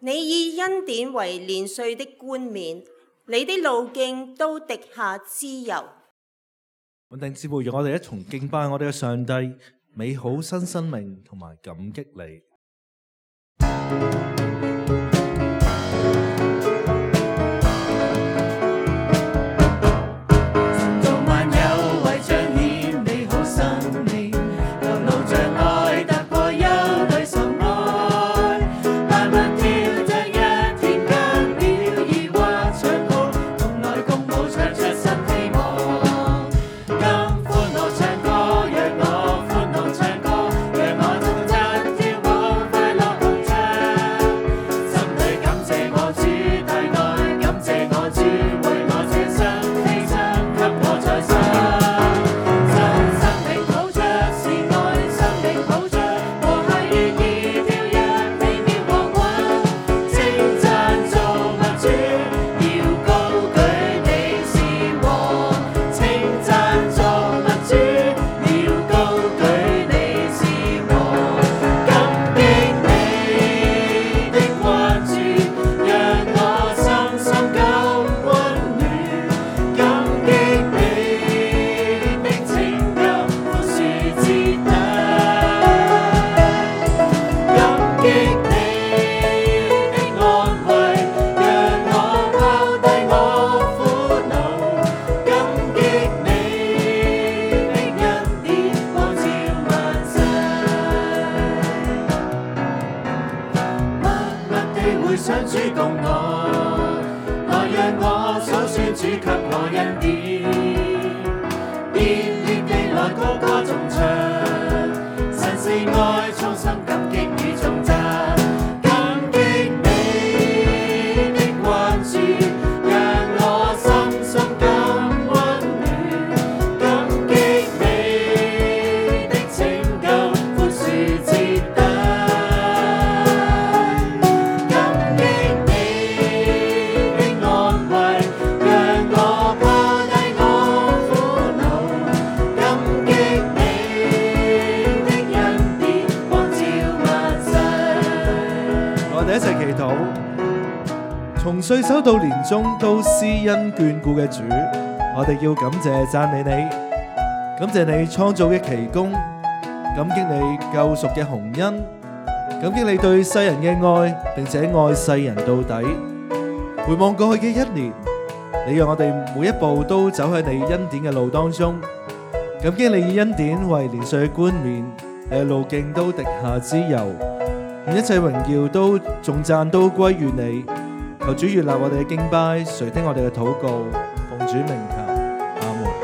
你以恩典為年歲的冠冕，你的路徑都滴下脂油。 穩定姊妹，讓我哋一同敬拜我哋嘅上帝，美好新生命同埋感激你。從歲首到年終都施恩眷顧嘅主，我哋要感謝讚美你，感謝你創造嘅奇功，感激你救贖嘅洪恩，感激你對世人嘅愛，並且愛世人到底。回望過去嘅一年，你讓我哋每一步都走喺你恩典嘅路當中，感激你以恩典為年歲嘅冠冕，你嘅路徑都滴下脂油，願一切榮耀都頌讚都歸於你。求主悅納我哋嘅敬拜，垂聽我哋嘅禱告，奉主名求，阿門。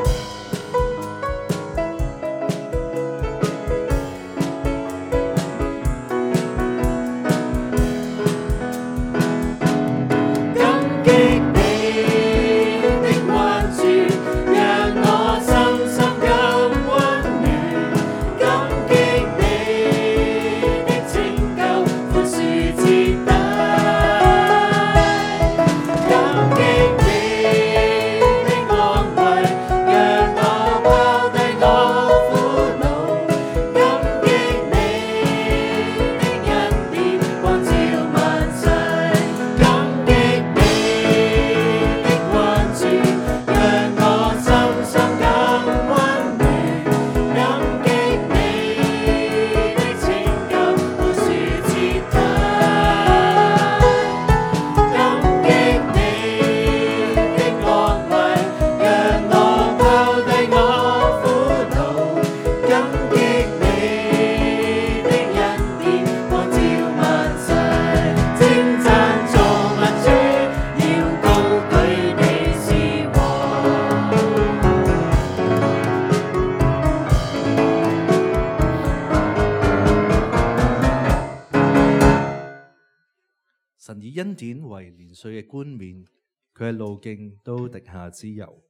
神以恩典為年歲嘅冠冕，佢嘅路徑都滴下脂油。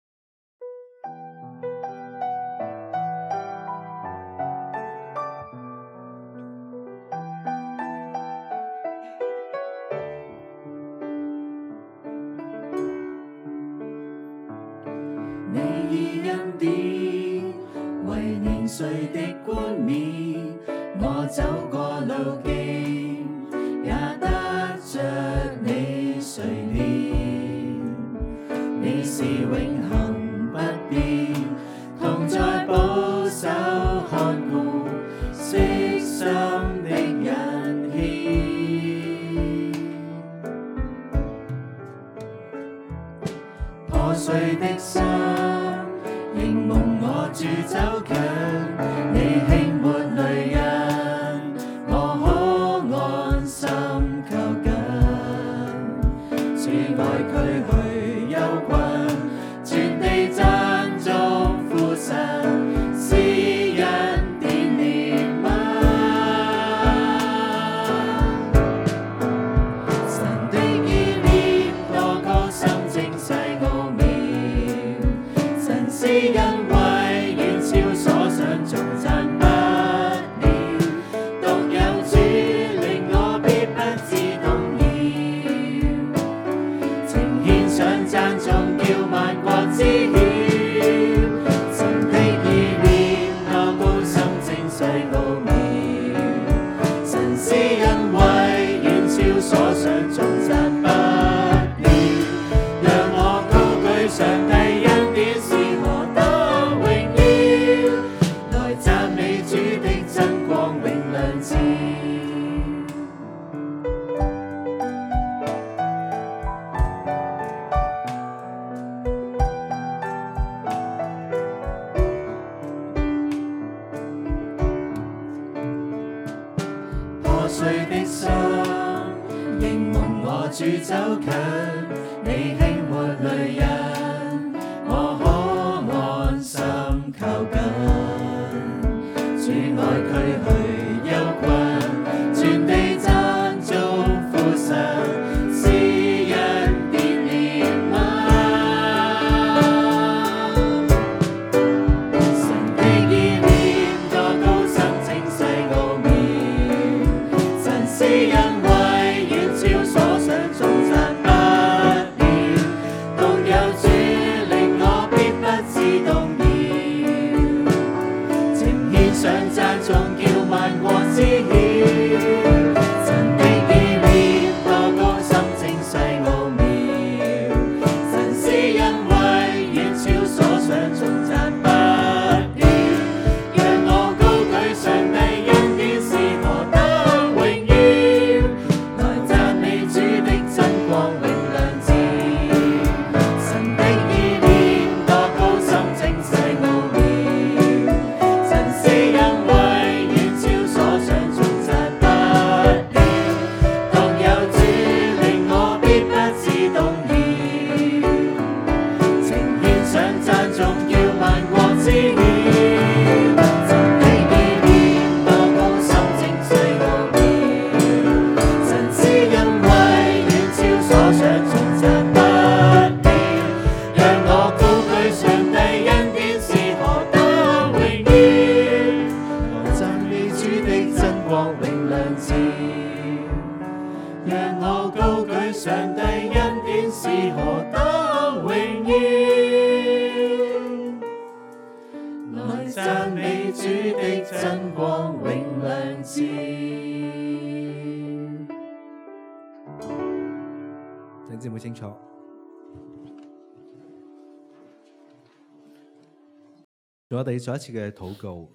你以恩典為年歲的冠冕，我走過路徑也得碎的心，凝蒙我住走近，你輕抹淚印，我可安心靠近。主愛驅去憂困，全地讚頌父神，施恩典憐憫。神的意念多高深精細奧妙，神施恩惠遠超所想，頌讚不了。獨有主令我必不致動搖，情獻上讚頌，叫萬國知曉。神的意念多高深精細奧妙，神施恩惠遠超所想，頌讚不了。讓我高舉上帝恩典是何等榮耀，來讚美主的真光永亮照。破碎的心，凝蒙我住走近，你輕抹淚印，我可安心靠近。主愛驅去憂困，全地讚頌父神，施恩典憐憫。神的意念多高深精細奧妙，神施恩惠遠超所想，頌讚不了。獨有主令我必不致動搖，情獻上讚頌，叫萬國知曉。神的意念多高深精細奧妙，神施恩惠遠超所想，頌讚不了。讓我高舉上帝恩典是何等榮耀，來讚美主的真光永亮照。神的意念多高深精細奧妙，神施恩惠遠超所想，頌讚不了。獨有主令我必不致動搖，情獻上讚頌，叫萬國知曉。神的意念多高深精細奧妙，神施恩惠遠超所想，頌讚不了。讓我高舉上帝恩典是何等榮耀，來讚美主的真光永亮照。讓我高舉上帝恩典是何等榮耀，來讚美主的真光永亮照。 請姊妹清楚。我哋再一次嘅禱告，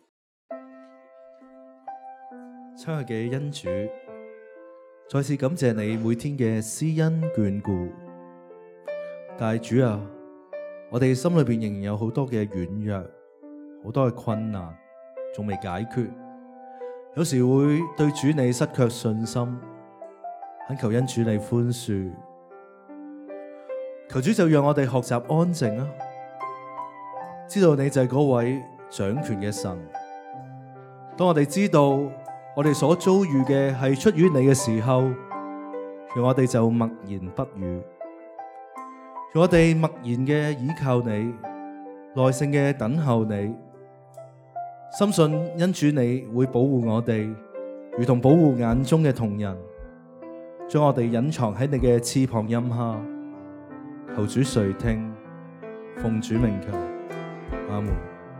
親愛嘅恩主，再次感謝你每天嘅施恩眷顧。但係主啊，我哋心裏邊仍然有好多嘅軟弱，好多嘅困難仲未解決，有時會對主你失卻信心，懇求恩主你寬恕。求主就讓我哋學習安靜啊，知道你就係嗰位掌權嘅神。當我哋知道我哋所遭遇嘅係出於你嘅時候，讓我哋就默然不語，讓我哋默然嘅倚靠你，耐性嘅等候你，深信恩主你會保護我哋，如同保護眼中嘅瞳人，將我哋隱藏喺你嘅翅膀蔭下。求主垂聽，奉主名求，阿門。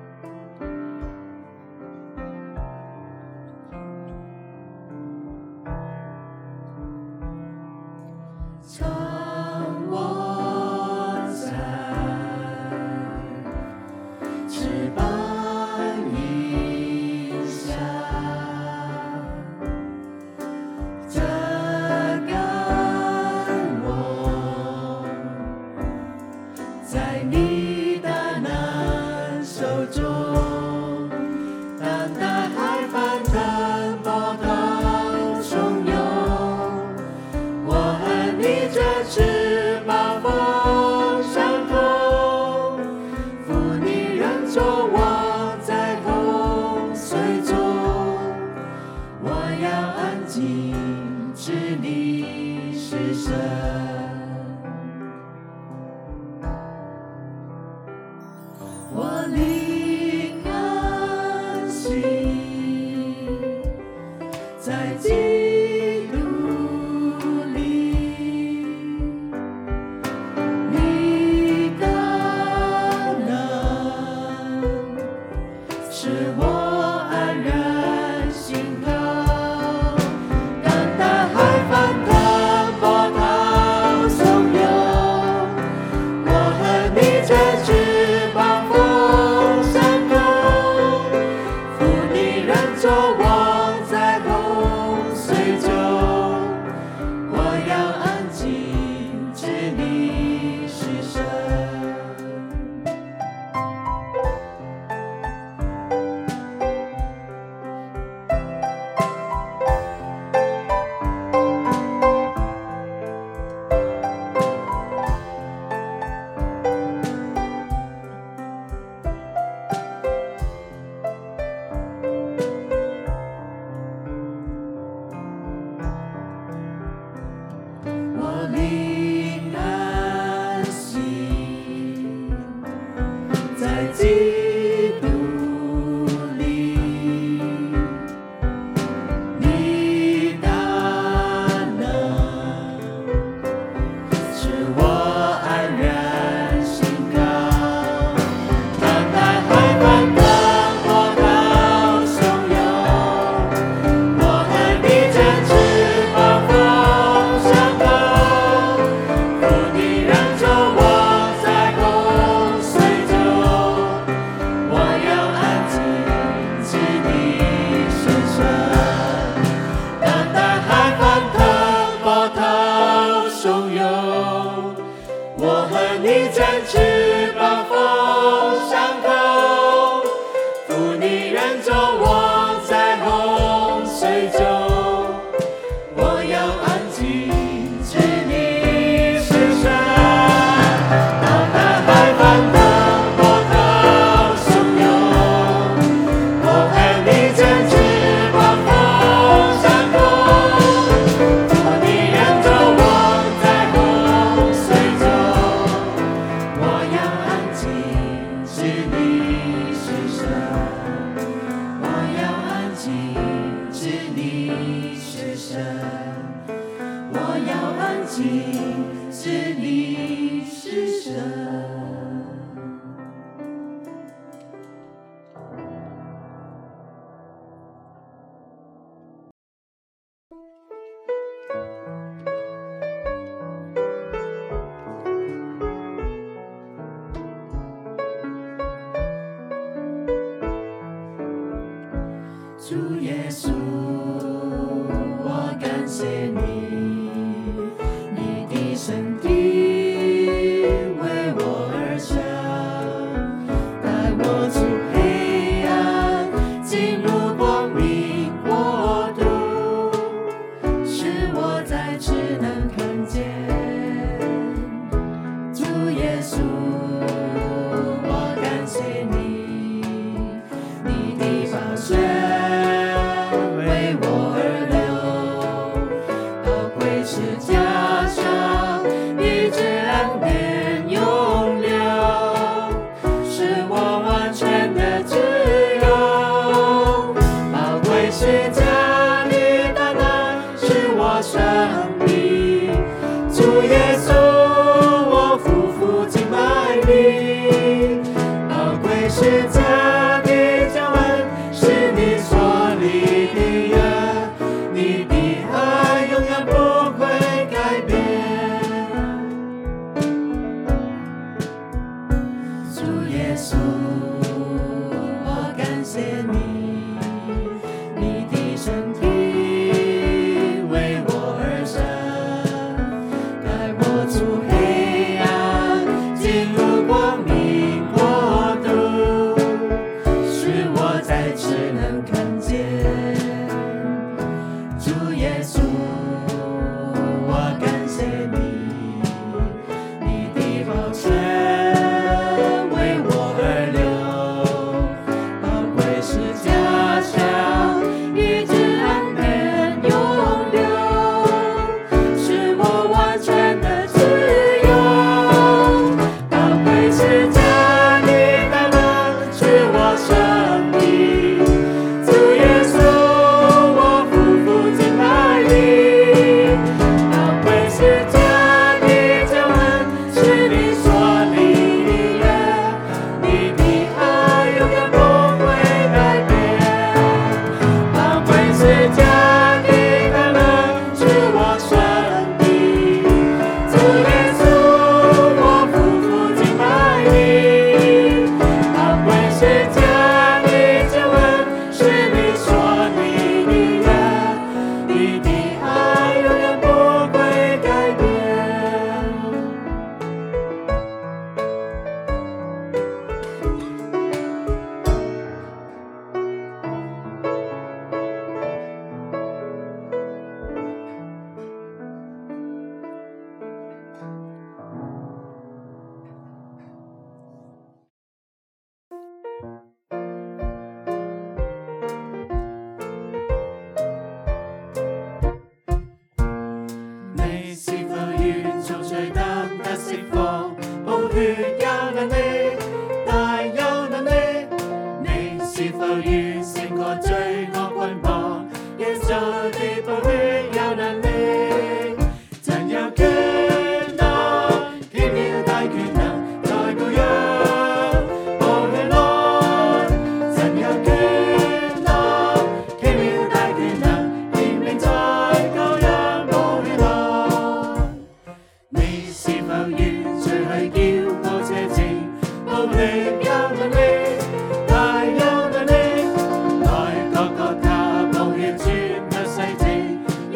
常我在，翅膀蔭下，遮蓋我，在静，知你是神。我灵安息在基督里，你的能使我安然心靠。当大海翻腾，波涛汹涌，我和你展翅膀风上空，负你人作望在洪水中，我要安静，知你是神。我灵安息在基督里，你大能使我安然心靠。当大海翻腾，波涛汹涌，我和你展翅膀风上空，负你人作望在洪水中，我要安静，知你是神。当大海翻腾，波涛汹涌，我和你展翅膀风上空，负你人作望在洪水中，我要安静，知你是神。当大海翻腾，波涛汹涌，我和你展翅膀风上空，负你人作望在洪水中，我要安静，知你是神。我要安静，知你是神。我要安静，知你是神。主耶稣，我感谢你，你的身体为我而生，带我出黑暗，进入光明国度，使我再次能看见。主耶稣，我感谢你，你的宝血为我而流，宝贵是加上一直恩典永留，使我完全的自由。宝贵是加你的能使我生命。主耶稣，我匍匐敬拜你。宝贵是加你救恩，是你所立的约，你的爱永远不会改变。主耶稣，我感谢你，你的身体为我而生，带我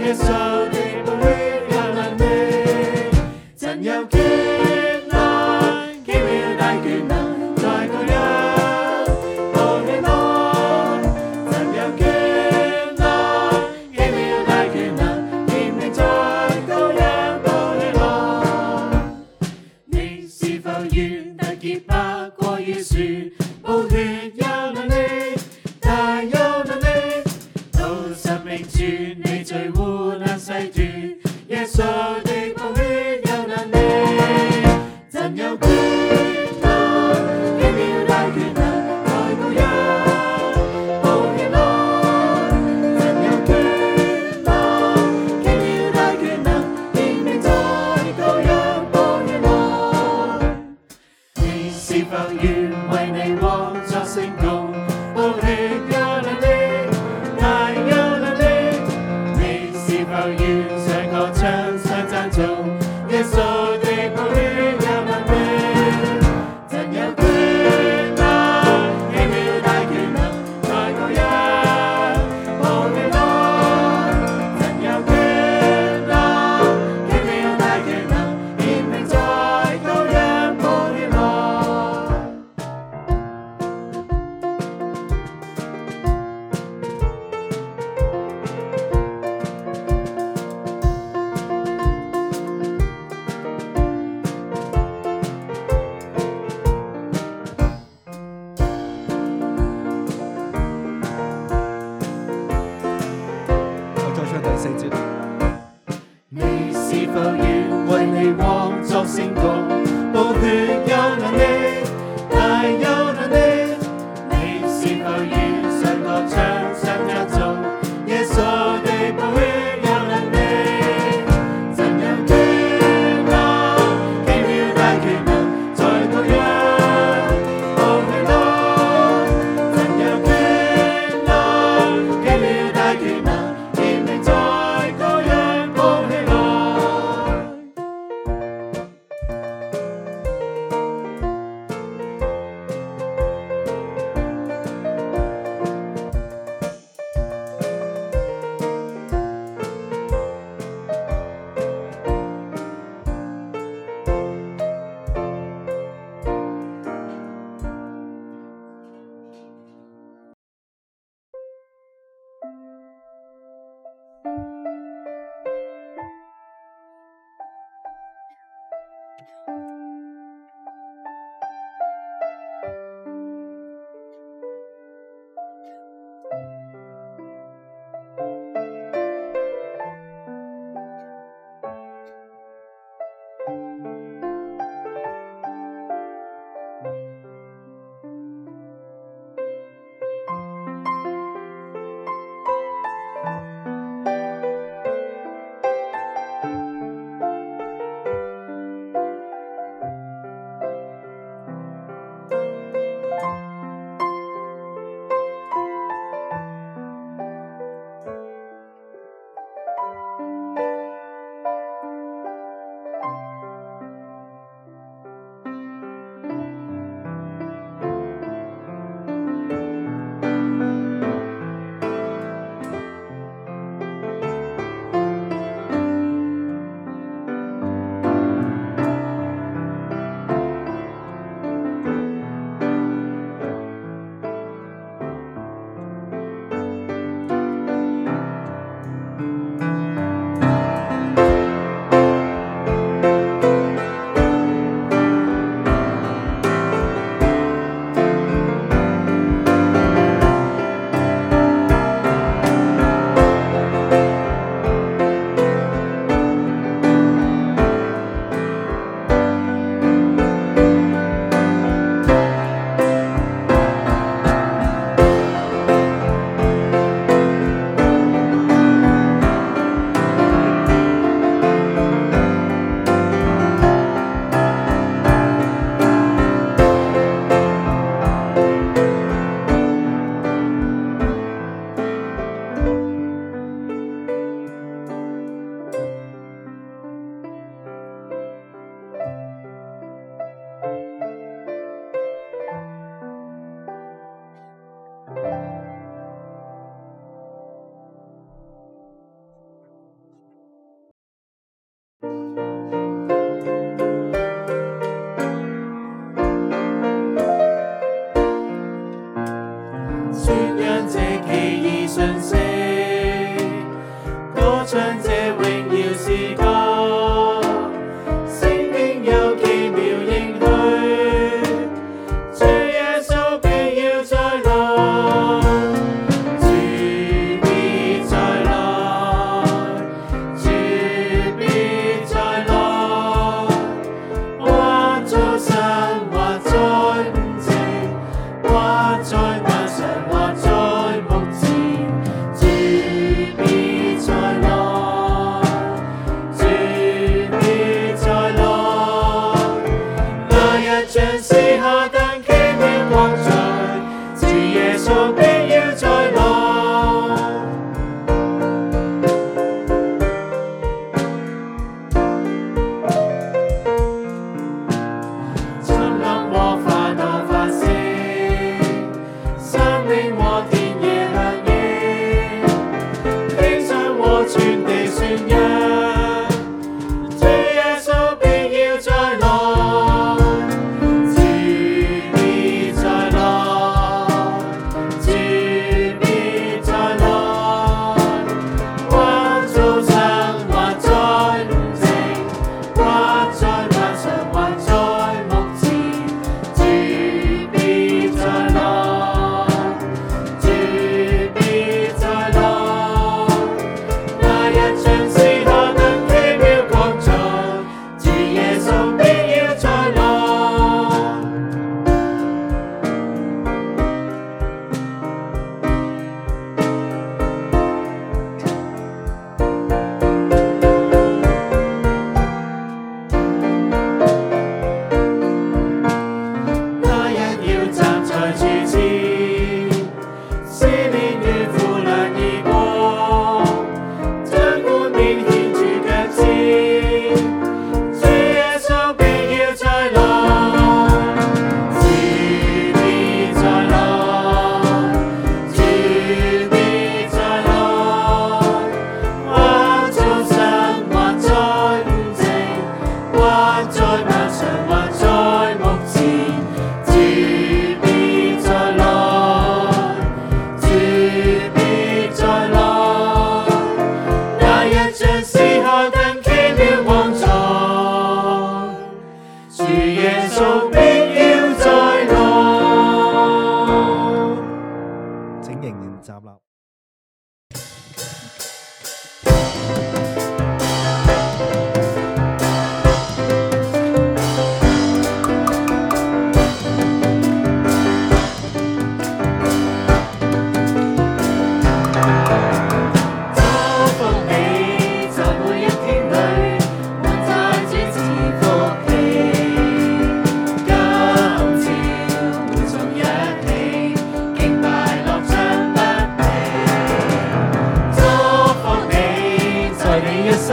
耶穌的寶血有能力，真有權能，奇妙大權能，在羔羊寶血內，真有權能，奇妙大權能，顯明在羔羊寶血內。你是否願得潔白過於雪？寶血有能力，大有能力，到生命處你罪污難洗脫，耶穌的寶血有能力，真有權能，奇妙大權能，在羔羊寶血內，真有權能，奇妙大權能，顯明在羔羊寶血內。你是否願為你王作成功？寶血有能力，大有能力。你是否願上歌唱上讚頌？耶穌的寶血有能力，真有權能，奇妙大權能，在羔羊寶血內，真有權能，奇妙大權能，顯明在羔羊寶血內。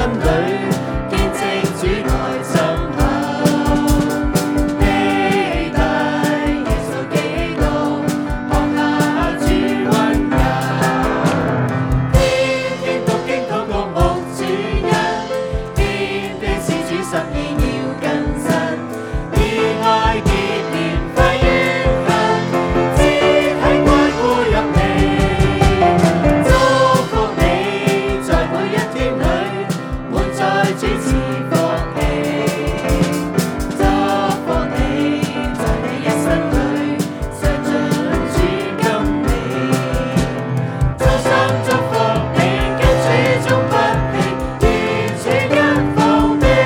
裏，見證主來深厚。期待耶穌基督，看下主溫柔。天天讀經禱告無主因，天地是主心意要更新，以愛結連快於恨，只係關顧入你，祝福你在每一天裏，滿載主賜福氣，祝福你在你一生裏，常盡主甘美，衷心祝福你跟主終不棄，願主恩豐庇。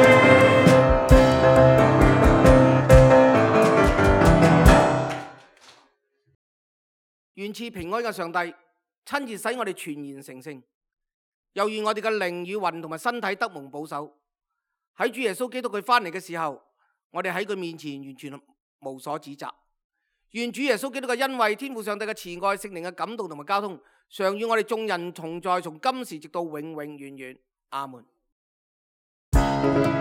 願賜平安嘅上帝親自使我哋全然成聖，又願我哋嘅靈與魂同埋身體得蒙保守。喺主耶穌基督佢翻嚟嘅時候，我哋喺佢面前完全無所指責。願主耶穌基督嘅恩惠、天父上帝嘅慈愛、聖靈嘅感動同埋交通，常與我哋眾人同在，從今時直到永永遠遠。阿門。